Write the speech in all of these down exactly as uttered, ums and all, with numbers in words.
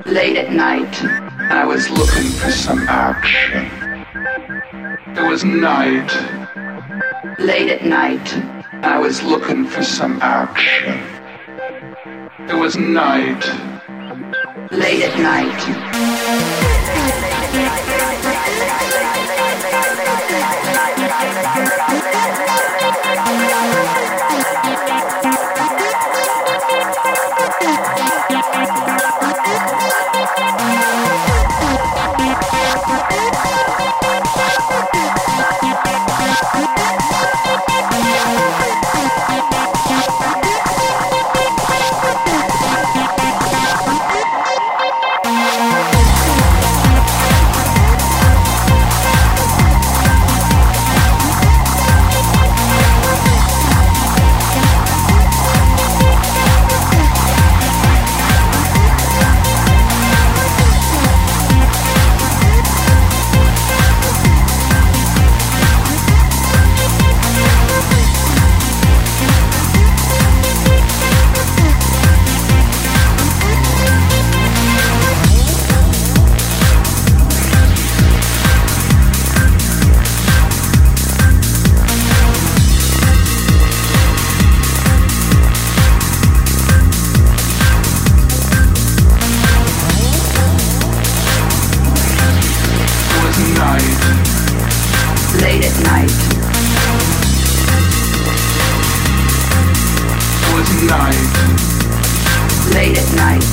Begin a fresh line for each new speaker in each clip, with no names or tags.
Late at night, I was looking for some action. It was night. Late at night, I was looking for some action. It was night. Late at night. Late at night. It was night. Late at night.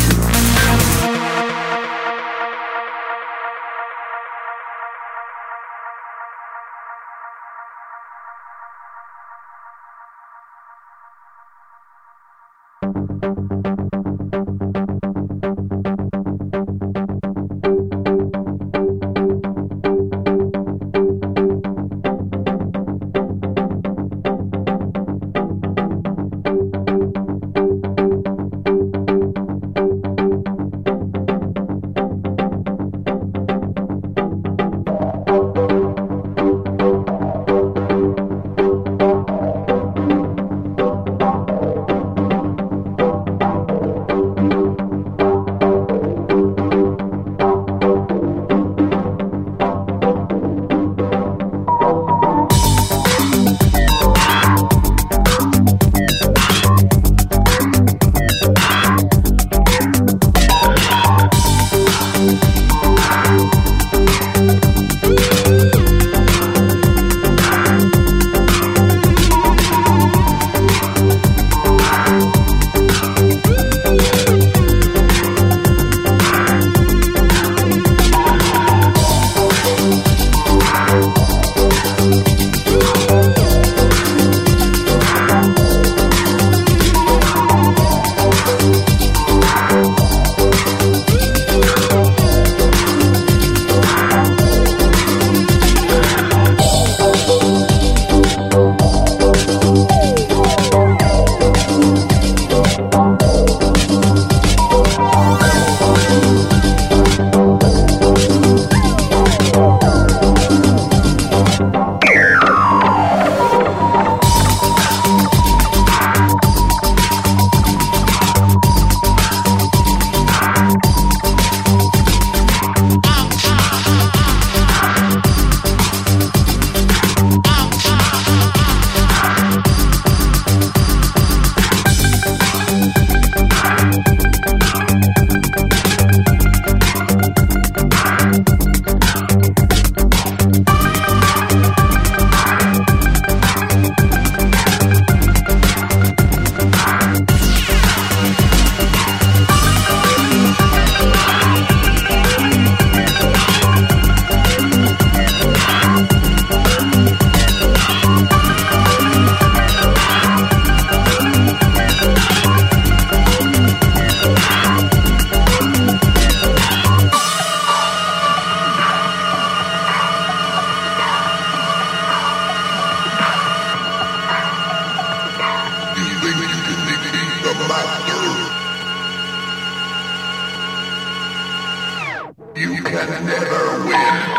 You can never win.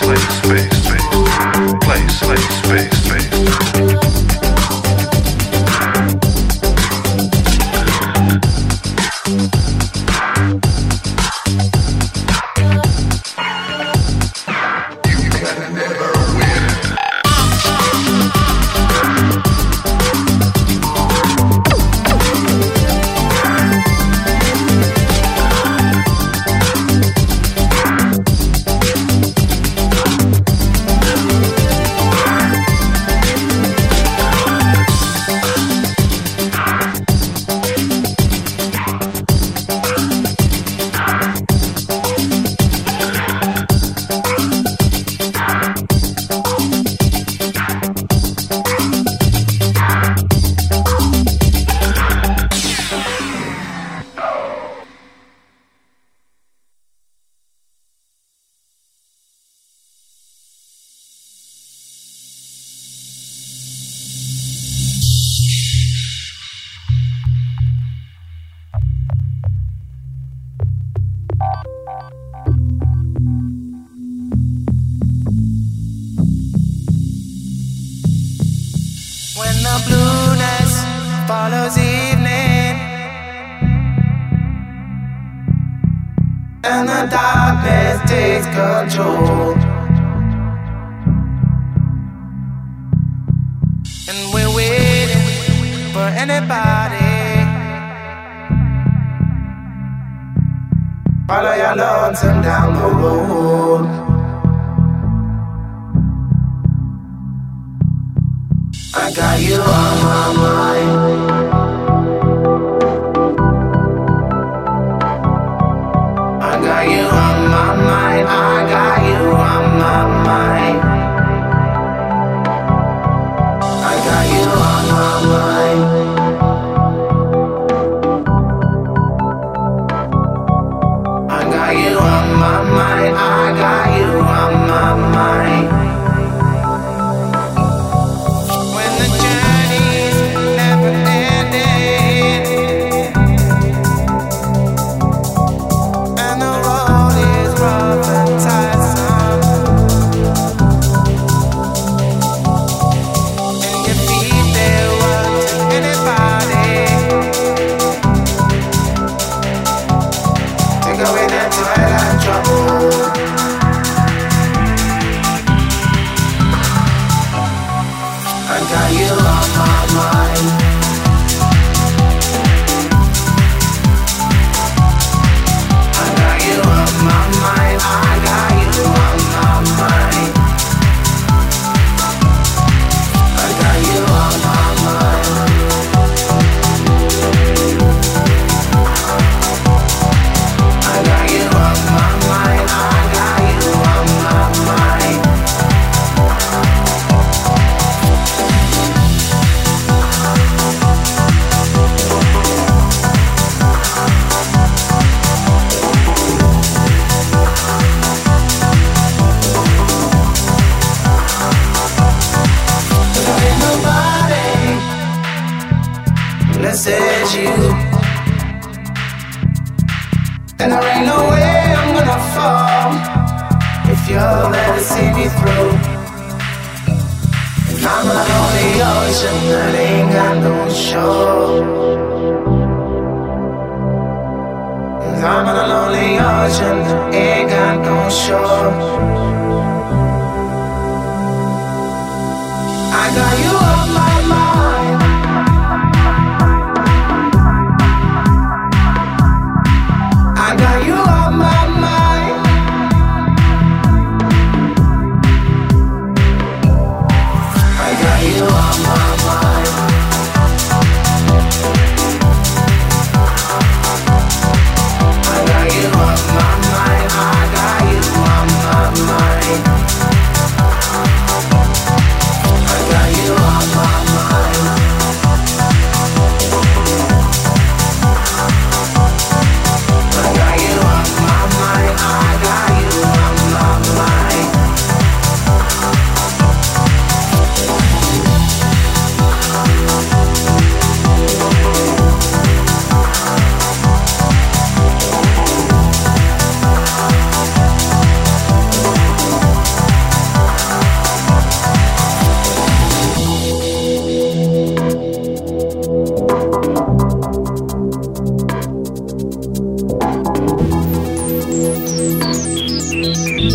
I got you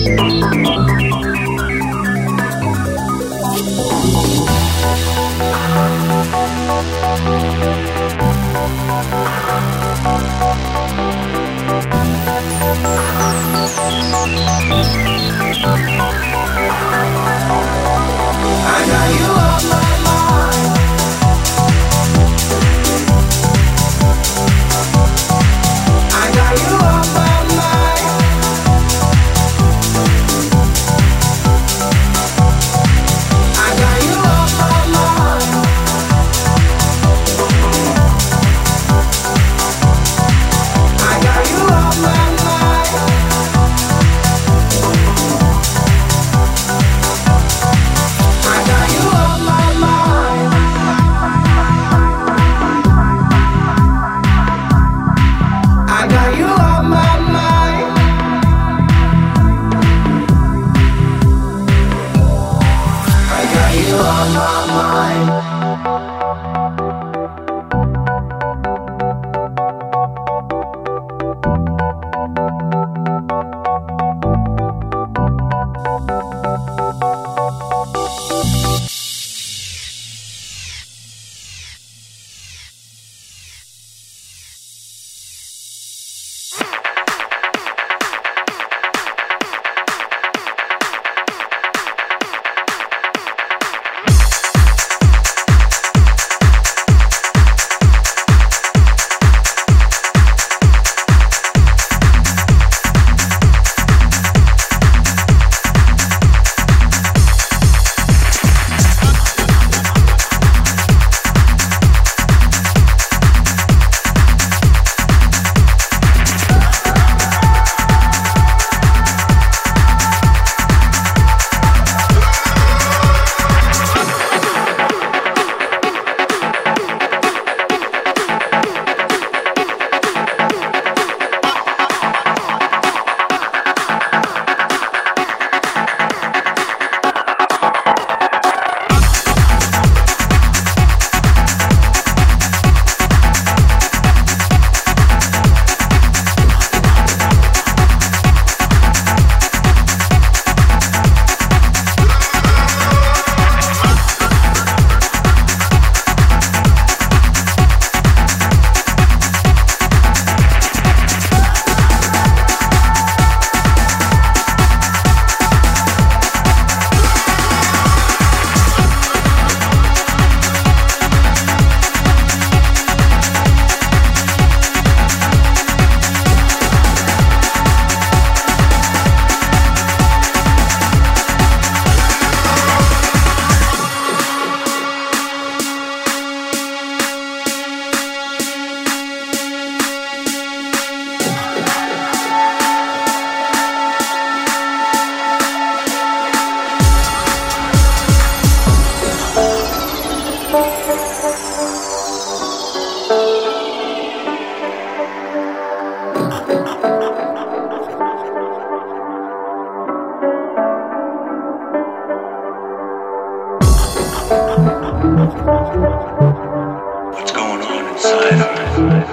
What's going on inside of it?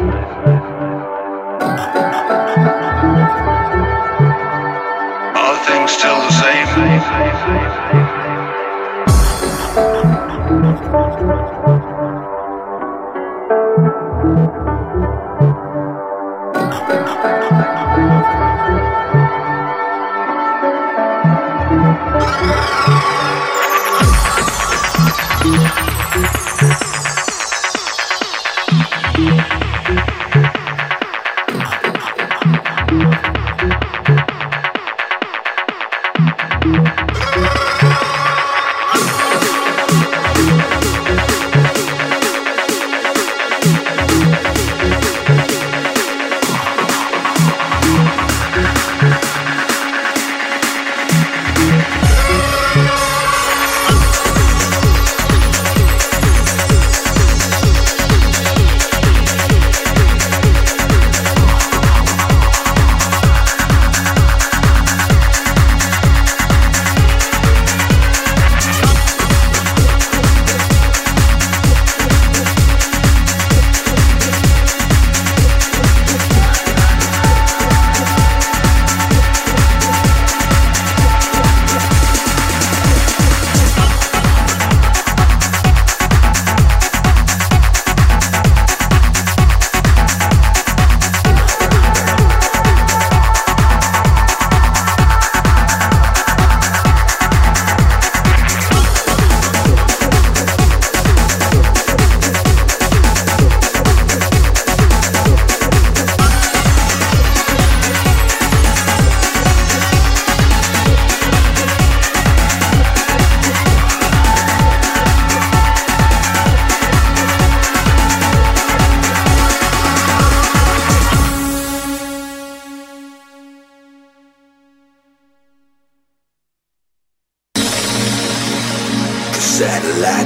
Are things still the same?
Yeah.
Satellite.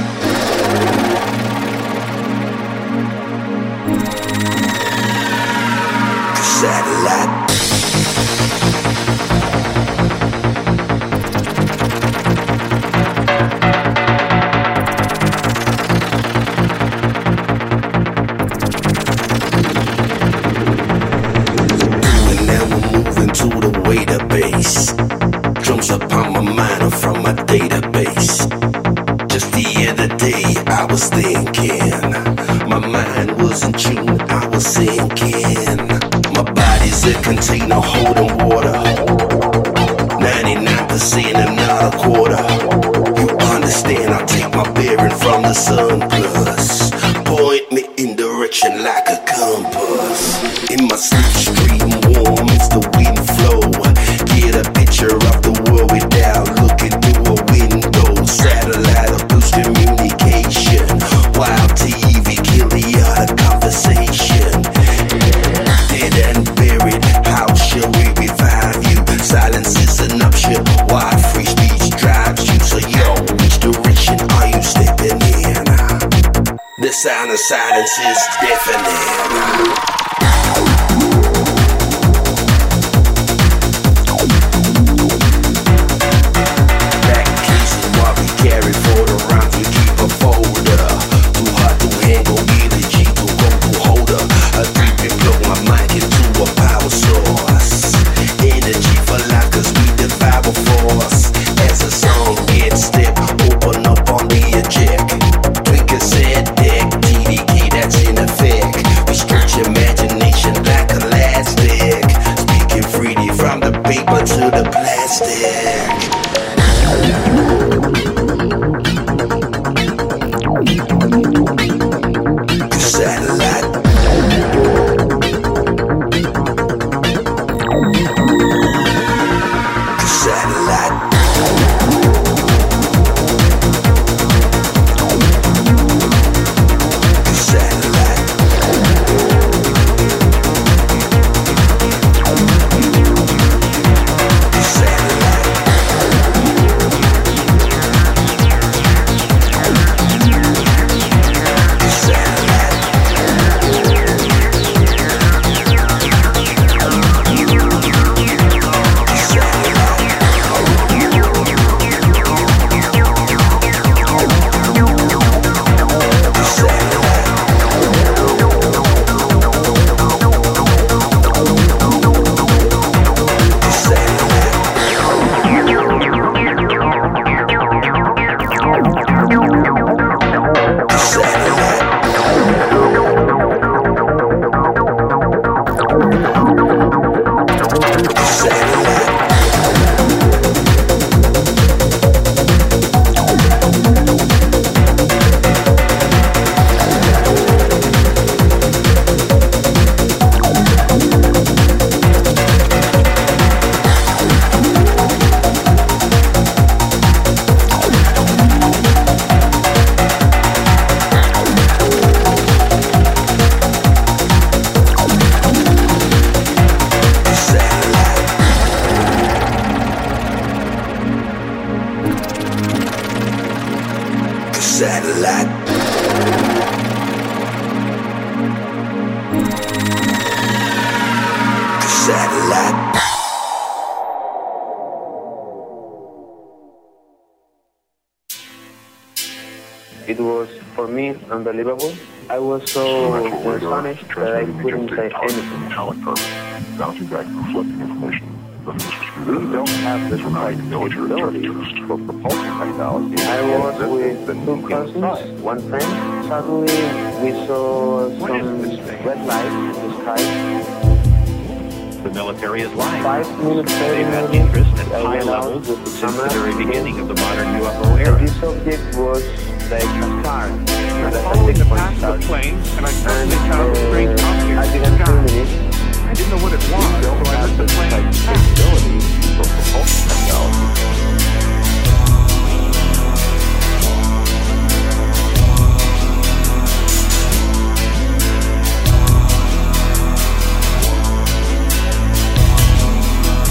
Satellite. Drums upon my mind or from my database. Just the other day I was thinking, my mind was in tune, I was sinking. My body's a container holding water, ninety-nine percent and not a quarter. You understand, I take my bearing from the sun plus. Point me in direction like a compass. In my slipstream warm, it's the wind flow. Get a picture of the world without looking through a window. Satellite or boost communication. Wild T V, kill the art of conversation. Dead and buried, how shall we revive you? Silence is an option, why free speech drives you. So yo, which direction are you stepping in? The sound of silence is deafening. Carry for the rounds, we keep a folder. Too hard to handle, get a G to go to holder. A three pin plug my mic into a power source. Energy for life, cause we devour force. As the song gets step, open up on the eject. Tweak a set deck, T D K that's in effect. We stretch imagination like elastic. Speaking freely from the paper to the plastic. Satellite. Satellite. Satellite. Satellite.
It was, for me, unbelievable. I was so astonished that I couldn't say anything.
Bouncing back and reflecting information.
We don't have this right capability for propulsion technology.
I was with two cousins, one friend. Suddenly we saw some red lights in the sky.
The military is lying.
Five minutes
They've
later,
had interest at
I
high
went out
levels
with the
since the
camera.
very beginning of the modern U F O era.
And this object was like a star.
I was following the path of the plane, and I suddenly found a strange object
I
in
didn't
the
feel
sky.
it.
I didn't know what it was,
We don't
so I
have
let the
this
plane
right
pass.
capability for propulsion technology.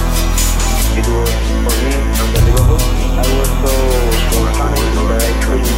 It was, for me, unbelievable. I was so, so funny that I couldn't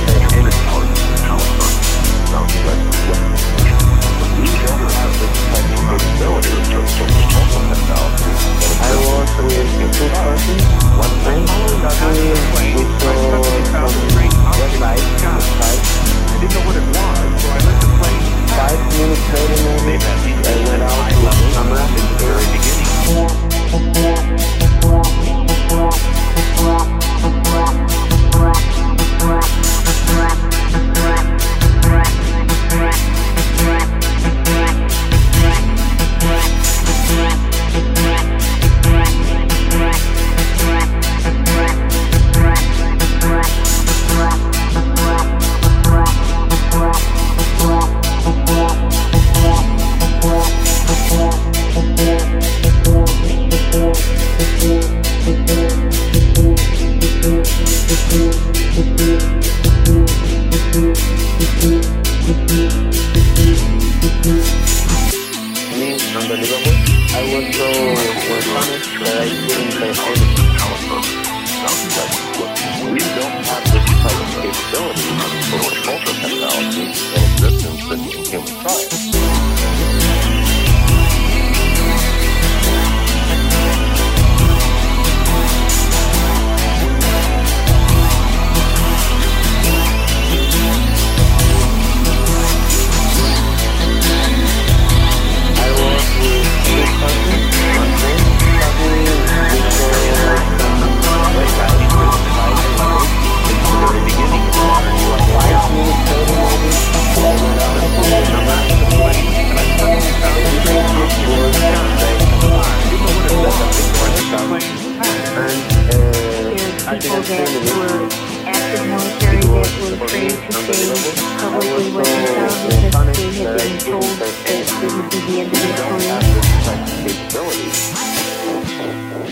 people that were active military that were afraid to say publicly what they found because they had been told that it would be the end of their career.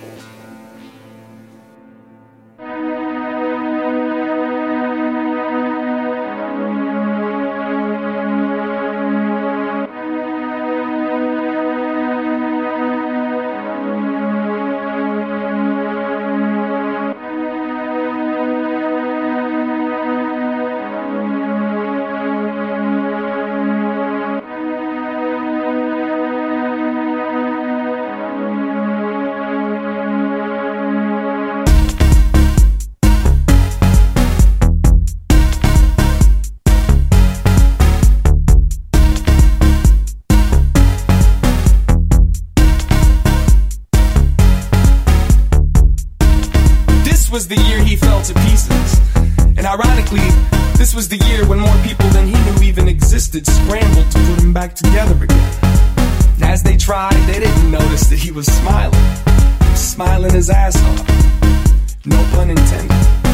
Was the year he fell to pieces. And ironically, this was the year when more people than he knew even existed scrambled to put him back together again. And as they tried, they didn't notice that he was smiling. He was smiling his ass off. No pun intended.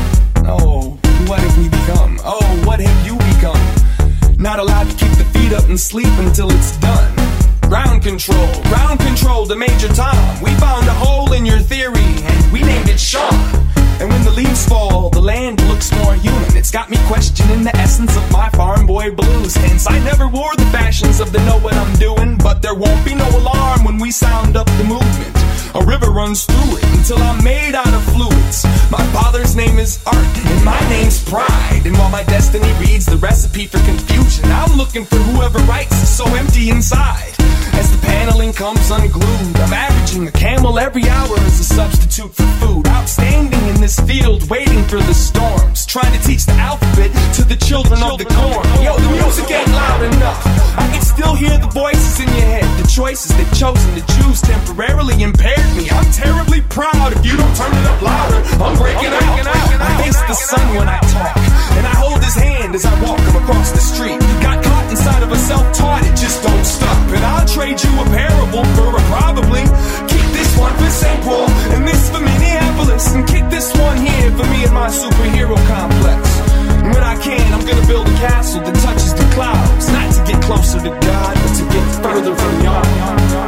Oh, what have we become? Oh, what have you become? Not allowed to keep the feet up and sleep until it's done. Ground control, ground control to Major Tom. We found a hole in your theory and we named it Sean. And when the leaves fall, the land looks more human. It's got me questioning the essence of my farm boy blues. Hence, I never wore the fashions of the know what I'm doing. But there won't be no alarm when we sound up the movement. A river runs through it until I'm made out of fluids. My father's name is Art, and my name's Pride. And while my destiny reads the recipe for confusion, I'm looking for whoever writes is so empty inside. As the paneling comes unglued, I'm averaging a camel every hour as a substitute for food. Outstanding in this field, waiting for the storms. Trying to teach the alphabet to the children of the corn. Yo, the music ain't loud enough. I can still hear the voices in your head. The choices they've chosen to choose temporarily impaired me. I'm terribly proud if you don't turn it up louder. I'm breaking out. I face the sun when I talk, and I hold his hand as I walk him across the street. Got caught inside of a self-taught, it just don't stop. And I'll trade you a parable for a probably. Keep this one for Saint Paul, and this for Minneapolis, and keep this one here for me and my superhero complex. And when I can, I'm gonna build a castle that touches the clouds, not to get closer to God, but to get further from y'all.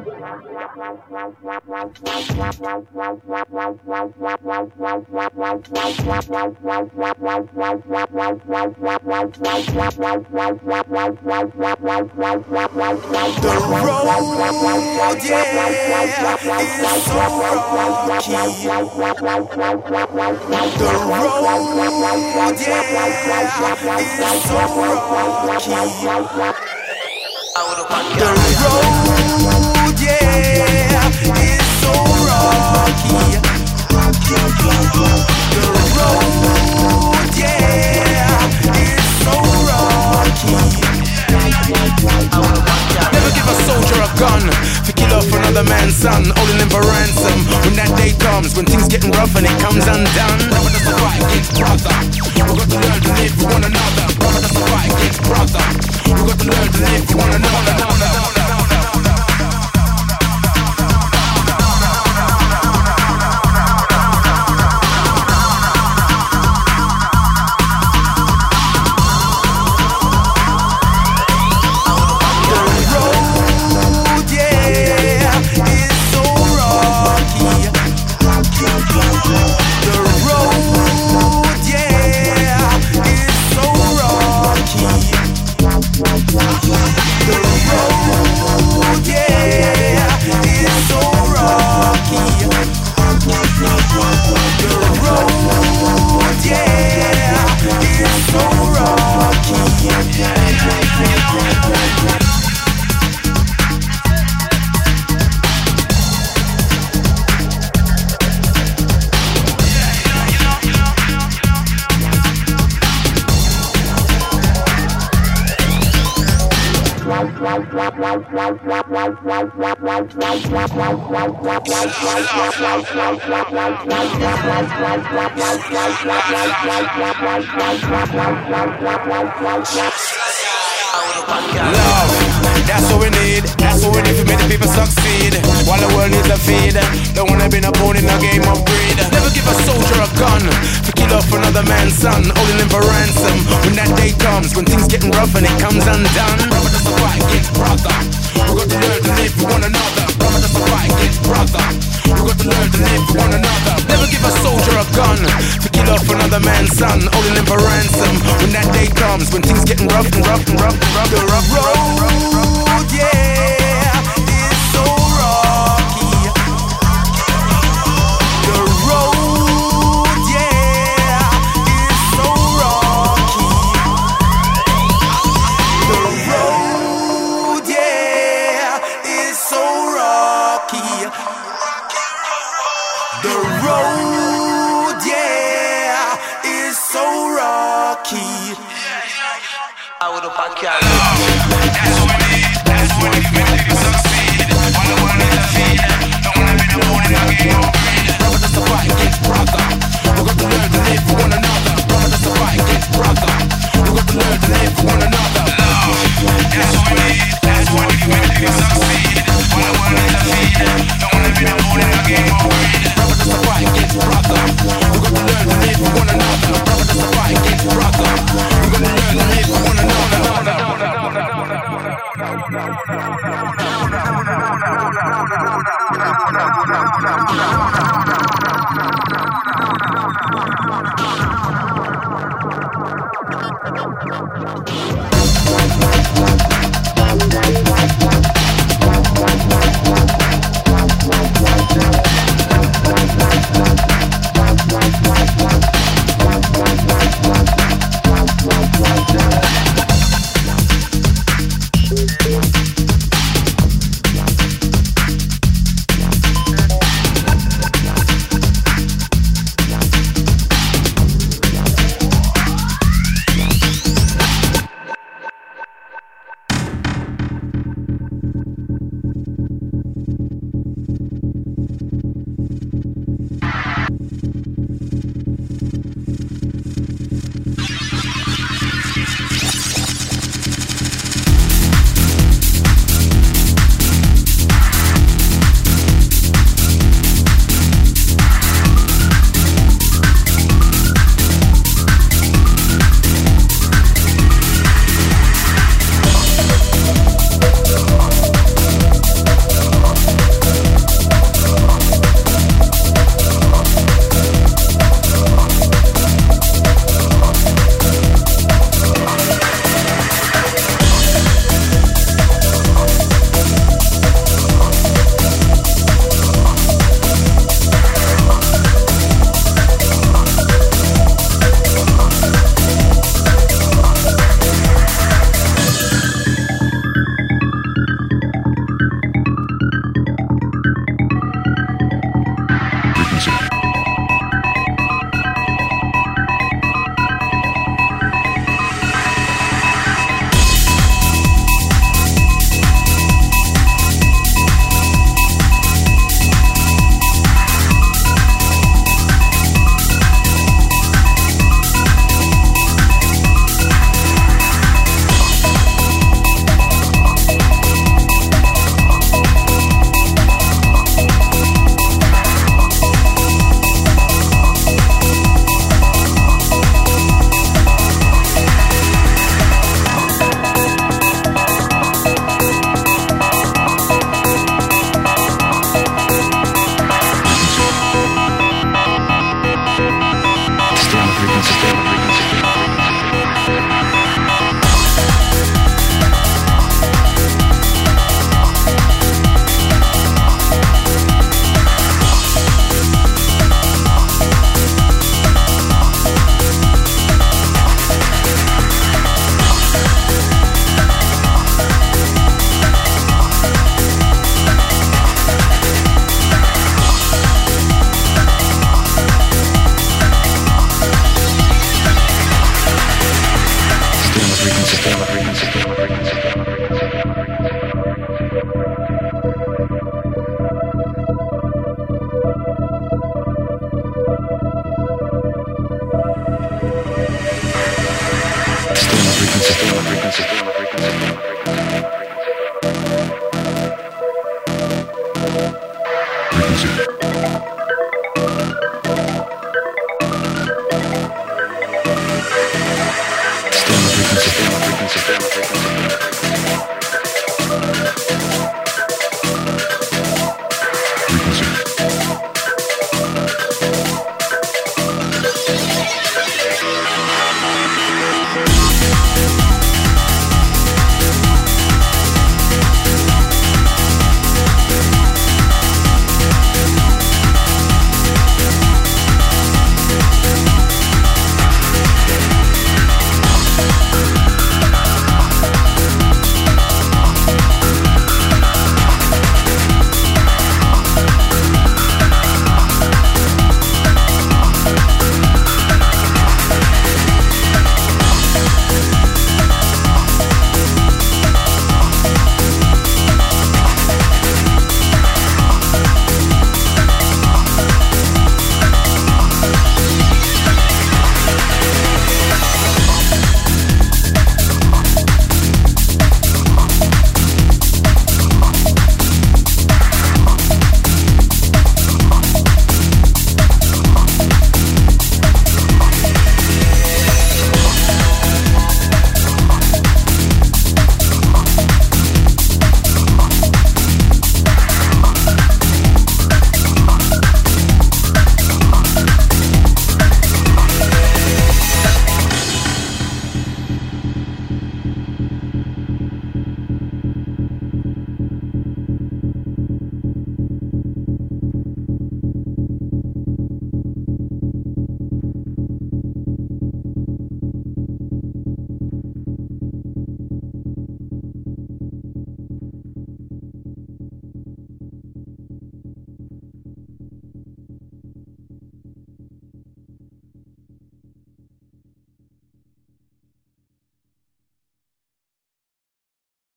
Love, that's what we need. That's what we need to make the people succeed. While the world needs a feed, don't wanna be a pawn in a game of greed. Never give a soldier a gun to kill off another man's son, holding him for ransom. When that day comes, when things getting rough and it comes undone. Brother doesn't fight against brother. We got to learn to live for one another. Brother doesn't fight against brother. We got to learn to live for one another. Never give a soldier a gun to kill off another man's son, holding him for ransom. When that day comes, when things getting rough and rough and rough and rough. The rough road, yeah, is so rocky. The road, yeah, is so rocky. The road, yeah, is so rocky. The road, yeah, is so rocky. I would have back out. That's what we need. That's what we need to make people succeed. While the world needs a feed, don't wanna be the pawn in a game of greed. Brother doesn't fight against brother. We got to learn to live for one another. Brother doesn't fight against brother. We got to learn to live for one another. Love, that's what we need. That's what we need to make people succeed. While the world needs a feed, don't wanna be the pawn in a game of greed. Brother doesn't fight against brother. We got to learn to live for one another. Brother doesn't fight against brother. We got to learn to live for one another.
music.